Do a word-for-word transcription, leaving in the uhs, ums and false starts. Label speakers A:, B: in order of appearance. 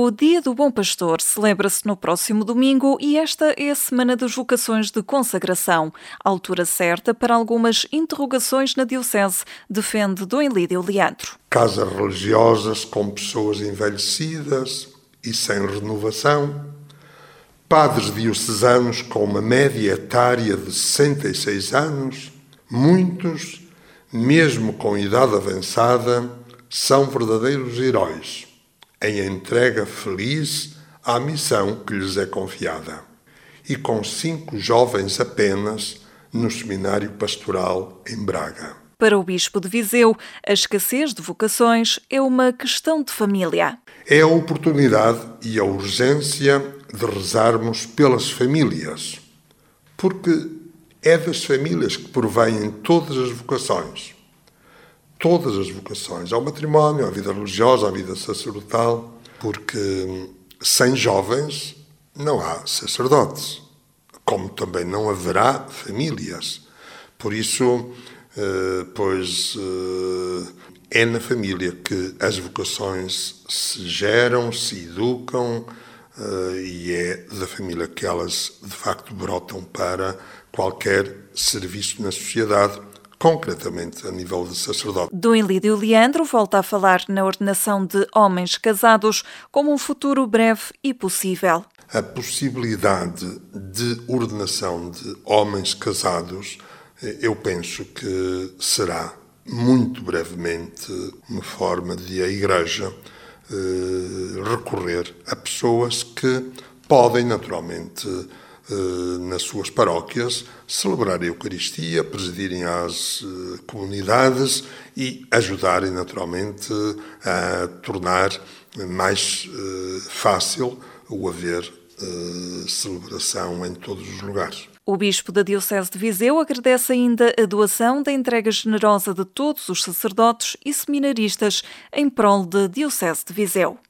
A: O Dia do Bom Pastor celebra-se no próximo domingo e esta é a Semana das Vocações de Consagração, a altura certa para algumas interrogações na Diocese, defende Dom Elídio Leandro.
B: Casas religiosas com pessoas envelhecidas e sem renovação, padres diocesanos com uma média etária de sessenta e seis anos, muitos, mesmo com idade avançada, são verdadeiros heróis em entrega feliz à missão que lhes é confiada. E com cinco jovens apenas no seminário pastoral em Braga.
A: Para o Bispo de Viseu, a escassez de vocações é uma questão de família.
B: É a oportunidade e a urgência de rezarmos pelas famílias, porque é das famílias que provêm todas as vocações. Todas as vocações, ao matrimónio, à vida religiosa, à vida sacerdotal, porque sem jovens não há sacerdotes, como também não haverá famílias. Por isso, pois, é na família que as vocações se geram, se educam, e é da família que elas, de facto, brotam para qualquer serviço na sociedade, concretamente a nível de sacerdote.
A: Dom Elídio Leandro volta a falar na ordenação de homens casados como um futuro breve e possível.
B: A possibilidade de ordenação de homens casados, eu penso que será muito brevemente uma forma de a Igreja eh, recorrer a pessoas que podem naturalmente nas suas paróquias, celebrar a Eucaristia, presidirem as uh, comunidades e ajudarem naturalmente a tornar mais uh, fácil o haver uh, celebração em todos os lugares.
A: O Bispo da Diocese de Viseu agradece ainda a doação da entrega generosa de todos os sacerdotes e seminaristas em prol da Diocese de Viseu.